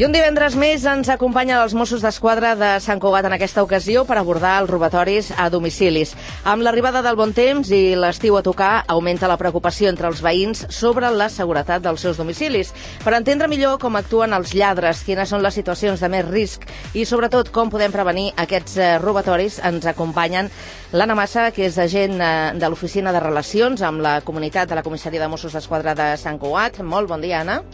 I un divendres més ens acompanya els Mossos d'Esquadra de Sant Cugat en aquesta ocasió per abordar els robatoris a domicilis. Amb l'arribada del bon temps i l'estiu a tocar, augmenta la preocupació entre els veïns sobre la seguretat dels seus domicilis. Per entendre millor com actuen els lladres, quines són les situacions de més risc i, sobretot, com podem prevenir aquests robatoris, ens acompanyen l'Anna Massa, que és agent de l'Oficina de Relacions amb la comunitat de la Comissaria de Mossos d'Esquadra de Sant Cugat. Molt bon dia, Anna.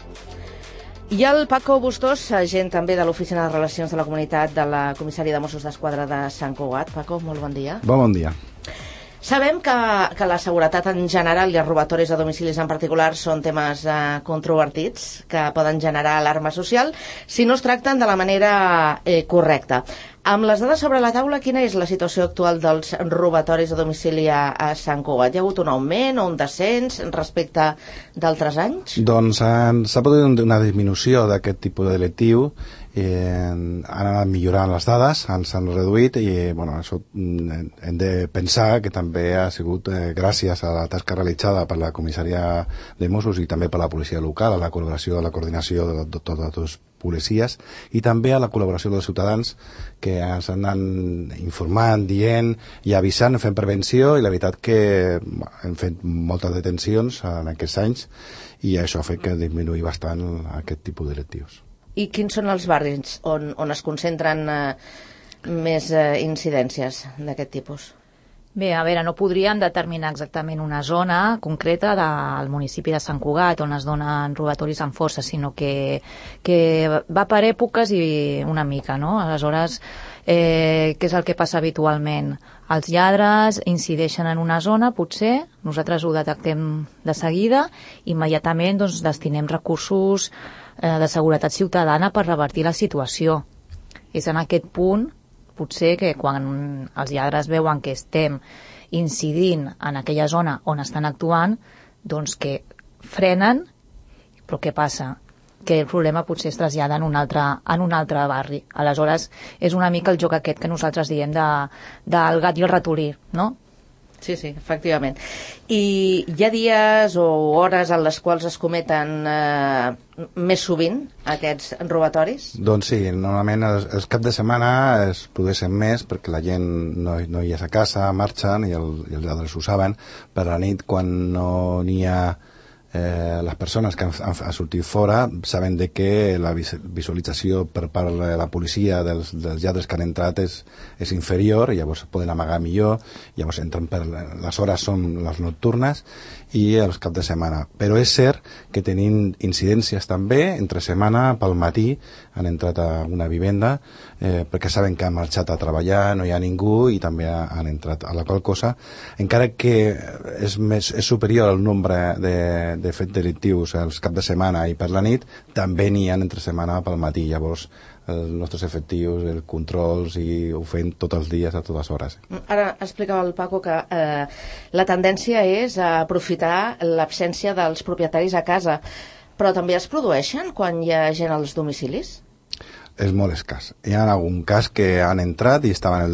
I el Paco Bustos, agent també de l'Oficina de Relacions de la Comunitat de la Comissaria de Mossos d'Esquadra de Sant Cugat. Paco, molt bon dia. Bon dia. Sabem que la seguretat en general i els robatoris a domicilis en particular són temes controvertits que poden generar alarma social si no es tracten de la manera correcta. Amb les dades sobre la taula, quina és la situació actual dels robatoris a domicili a Sant Cugat? Hi ha hagut un augment o un descens respecte d'altres anys? Doncs s'ha produït una disminució d'aquest tipus de delictiu. Han anat millorant les dades, s'han reduït i això hem de pensar que també ha sigut gràcies a la tasca realitzada per la comissaria de Mossos i també per la policia local, a la col·laboració, a la coordinació de totes les policies i també a la col·laboració dels ciutadans que ens han informant, dient i avisant, fent prevenció, i la veritat que hem fet moltes detencions en aquests anys i això ha fet que disminuï bastant aquest tipus de delictius. I quins són els barris on es concentren més incidències d'aquest tipus? Bé, a veure, no podríem determinar exactament una zona concreta del municipi de Sant Cugat on es donen robatoris amb força, sinó que va per èpoques i una mica, no? Aleshores, què és el que passa habitualment? Els lladres incideixen en una zona, potser, nosaltres ho detectem de seguida, immediatament destinem recursos de seguretat ciutadana per revertir la situació. És en aquest punt, potser, que quan els lladres veuen que estem incidint en aquella zona on estan actuant, doncs que frenen, però què passa? Que el problema potser es trasllada en un altre barri. Aleshores, és una mica el joc aquest que nosaltres diem del gat i el ratolí, no? Sí, efectivament. I hi ha dies o hores en les quals es cometen més sovint aquests robatoris? Doncs sí, normalment els caps de setmana es produeixen més perquè la gent no hi és a casa, marxen i els lladres ho saben. Per la nit, quan no n'hi ha les persones que han sortit fora saben de que la visualització per part de la policia dels lladres que han entrat és inferior, i llavors poden amagar millor, llavors entren les hores són les nocturnes i els caps de setmana. Però és cert que tenim incidències també entre setmana, pel matí han entrat a una vivenda perquè saben que han marxat a treballar, no hi ha ningú i també han entrat, a la qual cosa, encara que és superior el nombre de fets delictius els caps de setmana i per la nit, també n'hi ha entre setmana pel matí. Llavors els nostres efectius, els controls, i ho fem tots els dies, a totes hores. Ara explicava el Paco que la tendència és a aprofitar l'absència dels propietaris a casa, però també es produeixen quan hi ha gent als domicilis? És molt escàs. Hi ha algun cas que han entrat i estaven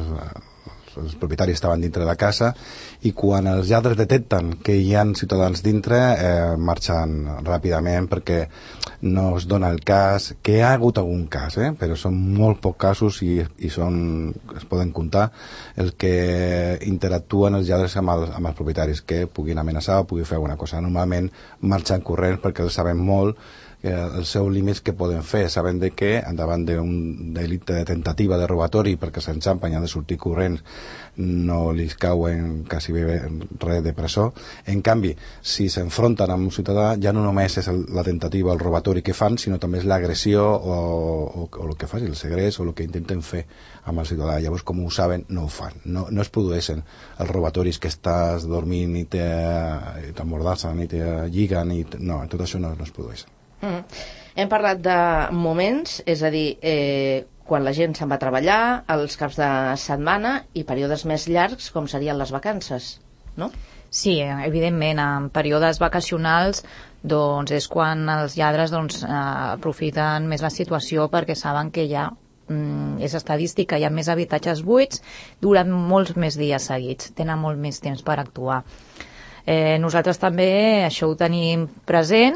els propietaris estaven dintre de la casa, i quan els lladres detecten que hi ha ciutadans dintre marxen ràpidament perquè no es dona el cas, que hi ha hagut algun cas, però són molt pocs casos i es poden comptar els que interactuen els lladres amb els propietaris, que puguin amenaçar o puguin fer alguna cosa. Normalment marxen corrents perquè els saben molt els seus límits que poden fer, saben de que davant d'un delicte de tentativa de robatori perquè s'enxampen i han de sortir corrents no li cauen quasi bé res de presó. En canvi, si s'enfronten amb un ciutadà, ja no només és la tentativa, el robatori que fan, sinó també és l'agressió o el que faci, el segrest o el que intenten fer amb el ciutadà. Llavors, com ho saben, no ho fan, no es produeixen els robatoris que estàs dormint i t'emmordassen i te lliguen, no, tot això no es produeix. Hem parlat de moments, és a dir, quan la gent se'n va a treballar, els caps de setmana i períodes més llargs, com serien les vacances, no? Sí, evidentment, en períodes vacacionals doncs és quan els lladres aprofiten més la situació perquè saben que ja és estadística, hi ha més habitatges buits durant molts més dies seguits, tenen molt més temps per actuar. Nosaltres també això ho tenim present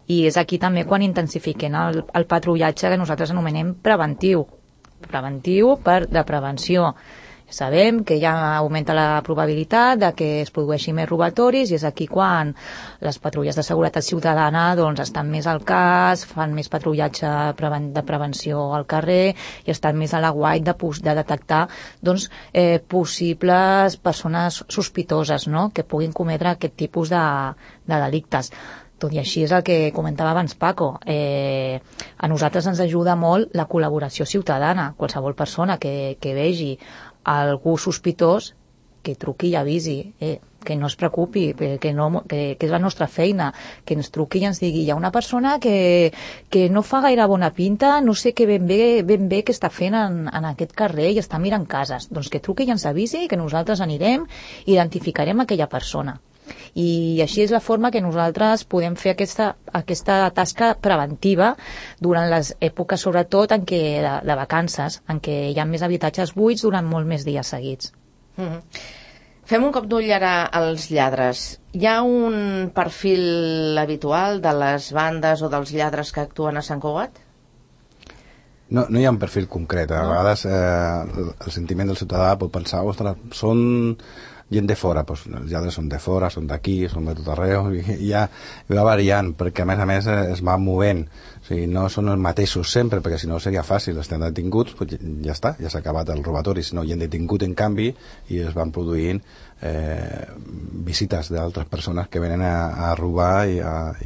I és aquí també quan intensifiquem el patrullatge que nosaltres anomenem preventiu de prevenció. Sabem que ja augmenta la probabilitat de que es produeixin més robatoris i és aquí quan les patrulles de seguretat ciutadana doncs, estan més al cas, fan més patrullatge de prevenció al carrer i estan més a l'aguait de detectar doncs, possibles persones sospitoses, no?, que puguin cometre aquest tipus de delictes. Tot i així és el que comentava abans Paco, a nosaltres ens ajuda molt la col·laboració ciutadana. Qualsevol persona que vegi algú sospitós que truqui i avisi, que no es preocupi, que és la nostra feina, que ens truqui i ens digui hi ha una persona que no fa gaire bona pinta, no sé què ben bé que està fent en aquest carrer i està mirant cases. Doncs que truqui i ens avisi, que nosaltres anirem i identificarem aquella persona. I així és la forma que nosaltres podem fer aquesta tasca preventiva durant les èpoques, sobretot en què de vacances, en què hi ha més habitatges buits durant molt més dies seguits. Fem un cop d'ull ara als lladres. Hi ha un perfil habitual de les bandes o dels lladres que actuen a Sant Cugat? No hi ha un perfil concret. A vegades el sentiment del ciutadà pot pensar, ostres, són gent de fora, doncs els lladres són de fora, són d'aquí, són de tot arreu, i ja va variant, perquè a més es va movent, o sigui, no són els mateixos sempre, perquè si no seria fàcil, estem detinguts, doncs ja està, ja s'ha acabat el robatori, si no hi ha detingut en canvi, i es van produint visites d'altres persones que venen a robar i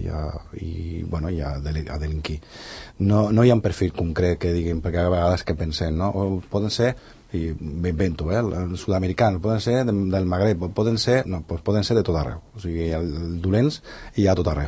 a delinquir. No hi ha un perfil concret que diguin, perquè a vegades que pensem, no? O poden ser, i m'invento, els sud-americans, poden ser del Magreb, poden ser de tot arreu, o sigui, els dolents hi ha tot arreu.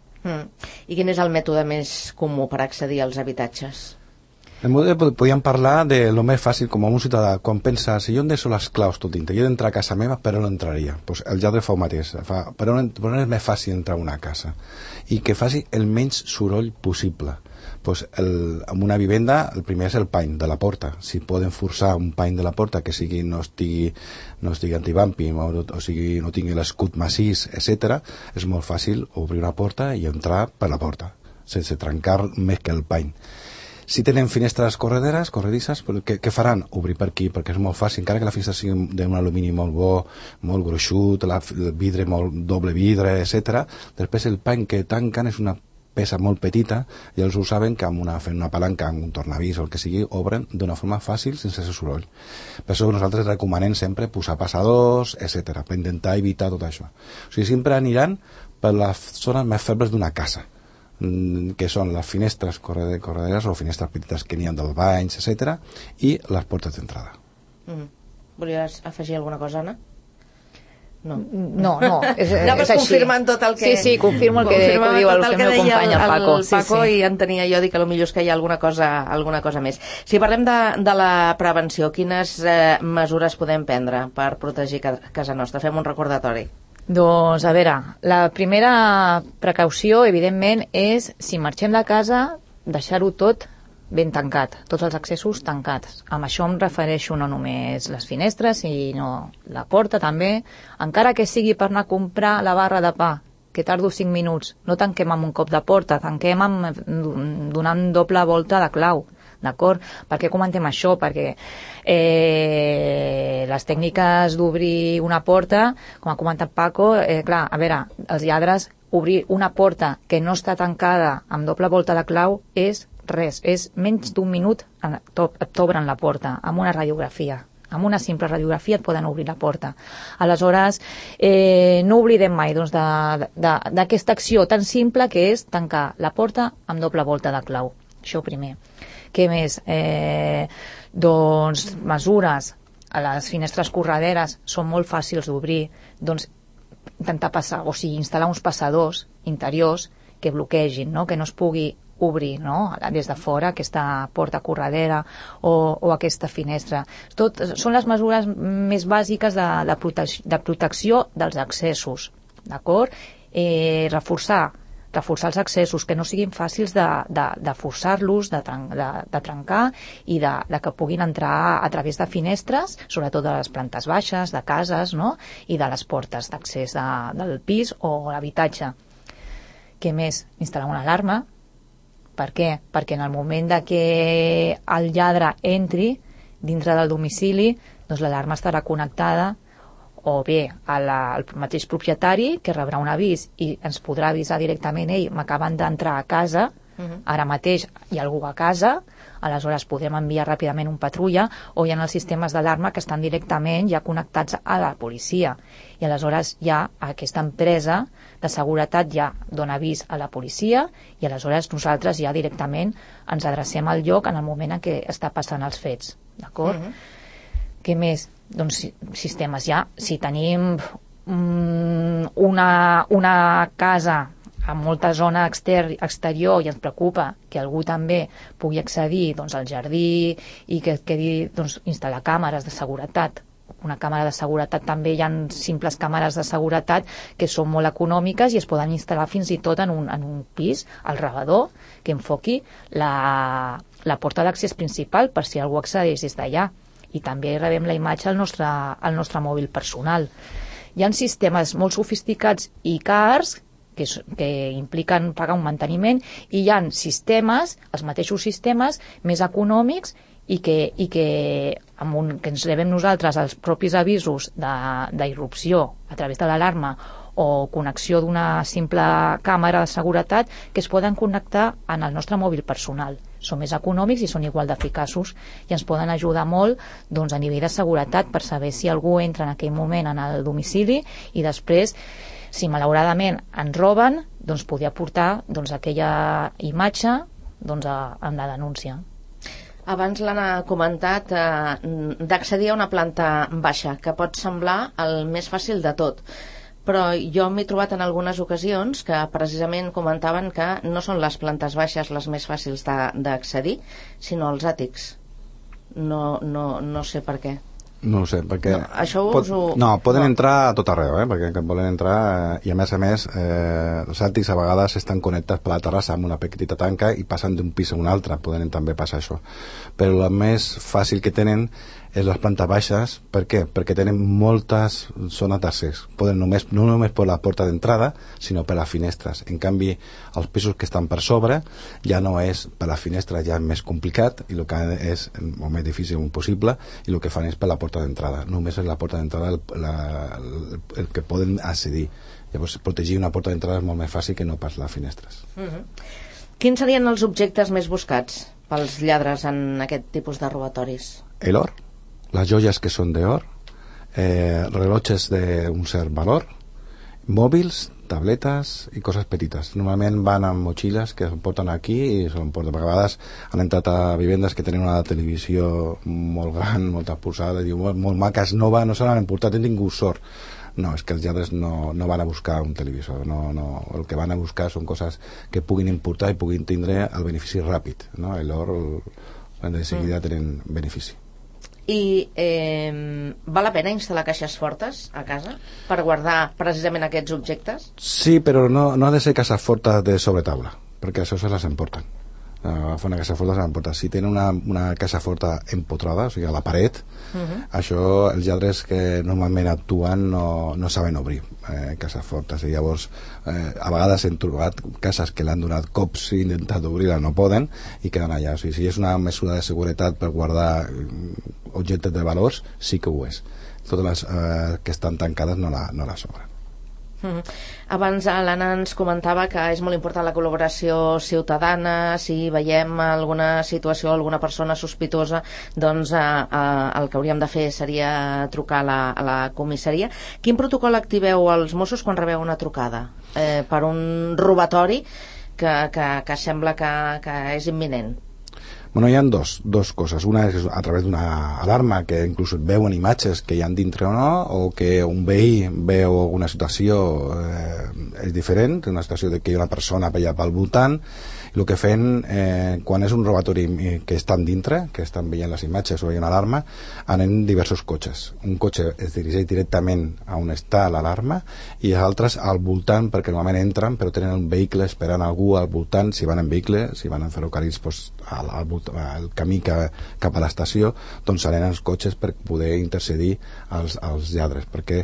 I quin és el mètode més comú per accedir als habitatges? Podríem parlar de lo més fàcil, com a un ciutadà, quan pensa, si jo em deixo les claus tot dintre, jo he d'entrar a casa meva, per on entraria? Pues el lladre fa el mateix, per on és més fàcil entrar a una casa? I que faci el menys soroll possible. Pues en una vivenda el primer és el pany de la porta. Si poden forçar un pany de la porta que no estigui antivamping o sigui, no tingui l'escut massís, etc., és molt fàcil obrir una porta i entrar per la porta sense trencar més que el pany. Si tenen finestres corredisses, què faran? Obrir per aquí, perquè és molt fàcil, encara que la finestra sigui d'un alumini molt bo, molt gruixut, el vidre molt doble vidre, etc. Després el pany que tanquen és una peça molt petita i ells ho saben que fent una palanca, amb un tornavís o el que sigui, obren d'una forma fàcil sense ser soroll. Per això nosaltres recomanem sempre posar passadors, etc., per intentar evitar tot això. O sigui, sempre aniran per les zones més febles d'una casa, que són les finestres correderes o finestres petites que n'hi ha dels banys, etc., i les portes d'entrada. Volies afegir alguna cosa, Anna? No, és així. Confirmant tot el que... Sí, confirmo el que diu el meu company, el Paco. El Paco, i entenia jo dir que potser que hi ha alguna cosa més. Si parlem de la prevenció, quines mesures podem prendre per protegir casa nostra? Fem un recordatori. Doncs, a veure, la primera precaució, evidentment, és, si marxem de casa, deixar-ho tot ben tancat, tots els accessos tancats. Amb això em refereixo no només les finestres, sinó la porta també, encara que sigui per anar a comprar la barra de pa, que tardo 5 minuts, no tanquem amb un cop de porta, tanquem donant doble volta de clau, d'acord? Per què comentem això? Perquè les tècniques d'obrir una porta, com ha comentat Paco, clar, a veure, els lladres, obrir una porta que no està tancada amb doble volta de clau és res, és menys d'un minut t'obren la porta amb una radiografia. Amb una simple radiografia et poden obrir la porta. Aleshores, no oblidem mai d'aquesta acció tan simple que és tancar la porta amb doble volta de clau. Això primer. Què més? Doncs mesures. A les finestres correderes són molt fàcils d'obrir. Doncs intentar instal·lar uns passadors interiors que bloquegin, no? Que no es pugui obrir, no? Des de fora aquesta porta corredera o aquesta finestra. Són les mesures més bàsiques de protecció dels accessos, d'acord? Reforçar els accessos, que no siguin fàcils de forçar-los, de trencar i de que puguin entrar a través de finestres, sobretot de les plantes baixes, de cases, no? I de les portes d'accés del pis o l'habitatge. Què més? Instal·lar una alarma. Per què? Perquè en el moment de que el lladre entri dintre del domicili, doncs l'alarma estarà connectada o bé al mateix propietari, que rebrà un avís i ens podrà avisar directament: ei, m'acaben d'entrar a casa, ara mateix hi ha algú a casa, aleshores podem enviar ràpidament un patrulla, o hi ha els sistemes d'alarma que estan directament ja connectats a la policia, i aleshores ja aquesta empresa de seguretat ja dona avís a la policia, i aleshores nosaltres ja directament ens adrecem al lloc en el moment en què està passant els fets, d'acord? Què més? Doncs sistemes ja, si tenim una casa amb molta zona exterior i ens preocupa que algú també pugui accedir doncs, al jardí i que quedi instal·lar càmeres de seguretat. Una càmera de seguretat, també hi ha simples càmeres de seguretat que són molt econòmiques i es poden instal·lar fins i tot en un pis, al rebedor, que enfoqui la porta d'accés principal per si algú accedeix des d'allà. I també rebem la imatge al nostre mòbil personal. Hi ha sistemes molt sofisticats i cars que impliquen pagar un manteniment, i hi ha sistemes, els mateixos sistemes, més econòmics i que ens rebem nosaltres els propis avisos d'irrupció a través de l'alarma o connexió d'una simple càmera de seguretat, que es poden connectar en el nostre mòbil personal. Són més econòmics i són igual d'eficaços i ens poden ajudar molt a nivell de seguretat per saber si algú entra en aquell moment en el domicili i després, si malauradament ens roben, poder aportar aquella imatge en la denúncia. Abans l'Anna ha comentat d'accedir a una planta baixa, que pot semblar el més fàcil de tot, però jo m'he trobat en algunes ocasions que precisament comentaven que no són les plantes baixes les més fàcils d'accedir, sinó els àtics. No sé per què. No ho sé, perquè poden entrar a tot arreu, perquè volen entrar, i a més els àtics a vegades estan connectats per la terrassa amb una petita tanca i passen d'un pis a un altre, poden també passar això, però el més fàcil que tenen és les plantes baixes. Per què? Perquè tenen moltes zones d'accés, poden no només per la porta d'entrada, sinó per les finestres. En canvi, els pisos que estan per sobre ja no és per les finestres, ja és més complicat, i el que és o més difícil o impossible, i el que fan és per la porta d'entrada. Només és la porta d'entrada el que poden accedir. Llavors, protegir una porta d'entrada és molt més fàcil que no pas les finestres. Quins serien els objectes més buscats pels lladres en aquest tipus de robatoris? El or, las joyas que son de or, relojes d'un cert valor, mòbils, tabletes i coses petites. Normalment van amb motxilles que se'n porten aquí i se'n porten. A vegades han entrat a vivendes que tenen una televisió molt gran, molt posada, molt maca, és nova, no se l'han emportat, han tingut sort. No, és que els lladres no van a buscar un televisor, el que van a buscar són coses que puguin importar i puguin tindre el benefici ràpid, no? L'or de seguida tenen benefici. I val la pena instal·lar caixes fortes a casa per guardar precisament aquests objectes? Sí, però no ha de ser caixes fortes de sobretaula, perquè això se les emporten. Agafar una caixa forta se l'emporta. Si tenen una caixa forta empotrada, o sigui a la paret, això els lladres que normalment actuen no saben obrir caixes fortes, i llavors a vegades hem trobat cases que l'han donat cops i intentat obrir-la, no poden, i queden allà. O sigui, si és una mesura de seguretat per guardar objectes de valors, sí que ho és. Totes les que estan tancades no la sobren. Abans l'Anna ens comentava que és molt important la col·laboració ciutadana. Si veiem alguna situació, alguna persona sospitosa, doncs el que hauríem de fer seria trucar a la comissaria. Quin protocol activeu els Mossos quan rebeu una trucada per un robatori que sembla que és imminent? Bueno, hi ha dos coses. Una és a través d'una alarma, que inclús et veuen imatges que hi ha dintre o no, o que un veí veu alguna situació és diferent, una situació de que hi ha una persona allà pel voltant. El que fem, quan és un robatori que estan dintre, que estan veient les imatges o veient l'alarma, anem diversos cotxes. Un cotxe es dirigeix directament a on està l'alarma i els altres al voltant, perquè normalment entren però tenen un vehicle esperant algú al voltant. Si van en vehicle, si van en ferrocarrils, doncs, al camí cap a l'estació, doncs serien els cotxes per poder intercedir als lladres, perquè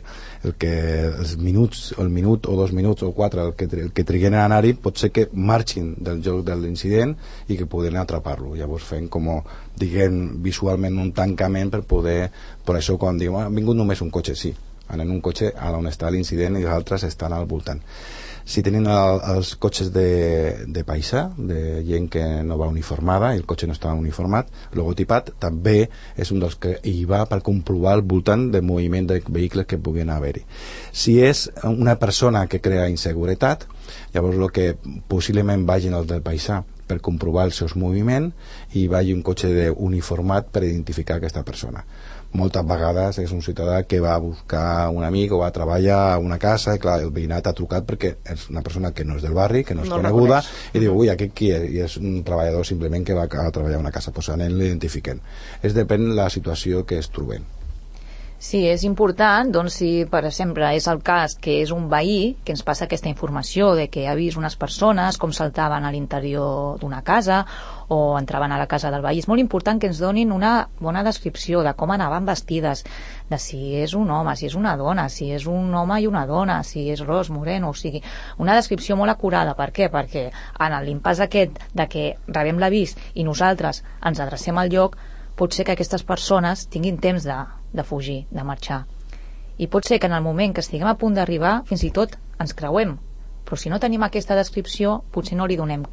el minut o 2 minuts o 4 el que triguen a anar-hi pot ser que marxin del lloc de l'incident i que poden atrapar-lo. Llavors fem diguem visualment un tancament per poder, per això quan diem ha vingut només un cotxe, sí, anem un cotxe a on està l'incident i els altres estan al voltant. Si tenim els cotxes de paisà, de gent que no va uniformada i el cotxe no està uniformat, logotipat, també és un dels que hi va per comprovar el voltant de moviment de vehicles que puguin haver-hi. Si és una persona que crea inseguretat, llavors el que possiblement vagin els del paisà per comprovar els seus moviments i vagi un cotxe uniformat per identificar aquesta persona. Moltes vegades és un ciutadà que va a buscar un amic o va a treballar a una casa i clar, el veïnat ha trucat perquè és una persona que no és del barri, que no és coneguda i diu, ui, aquest qui és? I és un treballador simplement que va a treballar a una casa, doncs anem l'identifiquem. Depèn de la situació que es trobem. Sí, és important, doncs, si per exemple és el cas que és un veí que ens passa aquesta informació de que ha vist unes persones com saltaven a l'interior d'una casa o entraven a la casa del veí, és molt important que ens donin una bona descripció de com anaven vestides, de si és un home, si és una dona, si és un home i una dona, si és ros, moreno, o sigui, una descripció molt acurada. Per què? Perquè en l'impàs aquest de que rebem l'avís i nosaltres ens adrecem al lloc, pot ser que aquestes persones tinguin temps de fugir, de marxar. I pot ser que en el moment que estiguem a punt d'arribar, fins i tot ens creuem. Però si no tenim aquesta descripció, potser no li donem...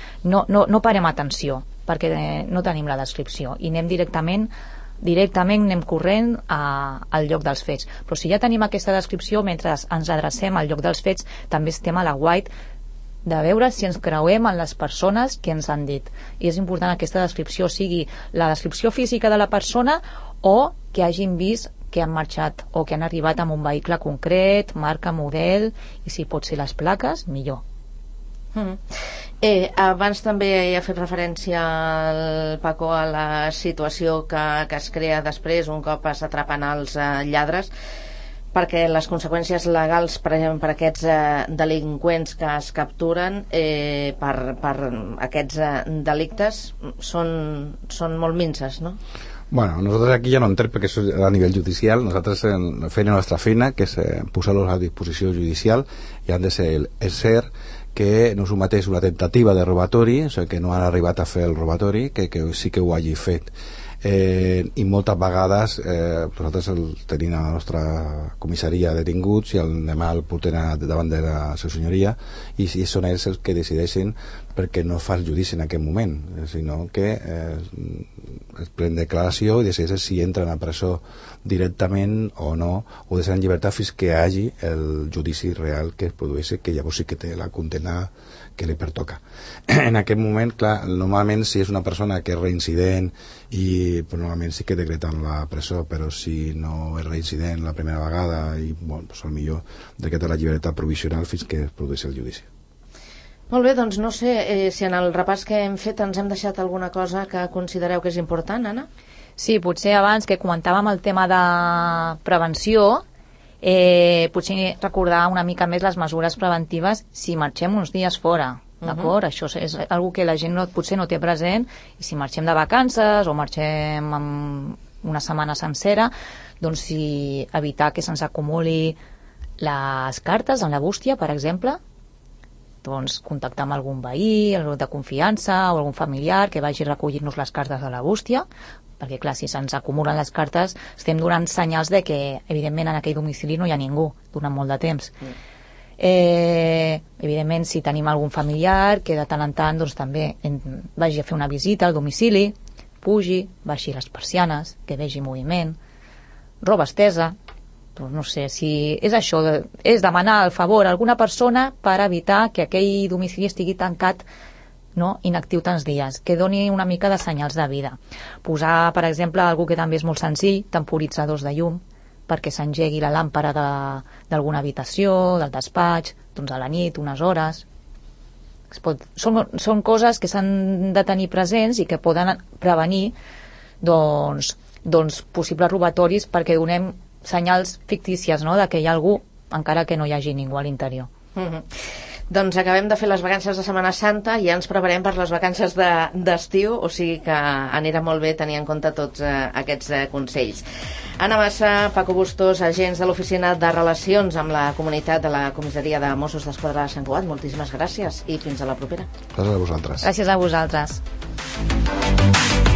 No parem atenció, perquè no tenim la descripció. I anem directament anem corrent al lloc dels fets. Però si ja tenim aquesta descripció, mentre ens adrecem al lloc dels fets, també estem a la guait de veure si ens creuem en les persones que ens han dit. I és important aquesta descripció, sigui la descripció física de la persona o que hagin vist que han marxat o que han arribat amb un vehicle concret, marca, model, i si pot ser les plaques, millor. Abans també ha fet referència el Paco a la situació que es crea després un cop s'atrapen els lladres, perquè les conseqüències legals per aquests delinqüents que es capturen per aquests delictes són molt minses, no? Bueno, nosotros aquí ya no entrem perquè això és a nivell judicial. Nosaltres fem la nostra feina, que és posar-los a disposició judicial, i han de ser és cert que no és un mateix una tentativa de robatori, o sigui, que no han arribat a fer el robatori, que sí que ho hagi fet. I moltes vegades nosaltres tenim a la nostra comissaria detinguts i demà el porten davant de la seva senyoria i són ells els que decideixen, perquè no fa el judici en aquest moment, sinó que es pren declaració i decideixen si entren a presó directament o no, o deixen en llibertat fins que hi hagi el judici real que es produeixi, que llavors sí que té la condemna que li pertoca. En aquest moment, clar, normalment si és una persona que és reincident pues normalment sí que decreten la presó, però si no és reincident la primera vegada i bueno, pues millor decreta la llibertat provisional fins que es produeixi el judici. Molt bé, doncs no sé si en el repàs que hem fet ens hem deixat alguna cosa que considereu que és important, Anna? Sí, potser abans que comentàvem el tema de prevenció, potser recordar una mica més les mesures preventives si marxem uns dies fora, d'acord? Això és una que la gent potser no té present, i si marxem de vacances o marxem amb una setmana sencera, doncs evitar que se'ns acumuli les cartes en la bústia, per exemple, doncs contactar amb algun veí, algú de confiança o algun familiar que vagi a recollir-nos les cartes de la bústia, perquè clar, si se'ns acumulen les cartes estem donant senyals de que evidentment en aquell domicili no hi ha ningú durant molt de temps. Evidentment, si tenim algun familiar que de tant en tant doncs, també vagi a fer una visita al domicili, pugi, baixi les persianes, que vegi moviment, roba estesa, doncs no sé, si és això, és demanar el favor a alguna persona per evitar que aquell domicili estigui tancat, no, inactiu tants dies, que doni una mica de senyals de vida. Posar, per exemple, algú que també és molt senzill, temporitzadors de llum, perquè s'engegui la làmpara d'alguna habitació, del despatx, doncs a la nit, unes hores, Són coses que s'han de tenir presents i que poden prevenir possibles robatoris, perquè donem senyals fictícies, no?, de que hi ha algú encara que no hi hagi ningú a l'interior. Doncs acabem de fer les vacances de Setmana Santa i ja ens preparem per les vacances d'estiu, o sigui que anirà molt bé tenir en compte tots aquests consells. Anna Massa, Paco Bustos, agents de l'Oficina de Relacions amb la Comunitat de la Comissaria de Mossos d'Esquadra de Sant Cugat, moltíssimes gràcies i fins a la propera. Gràcies a vosaltres. Gràcies a vosaltres.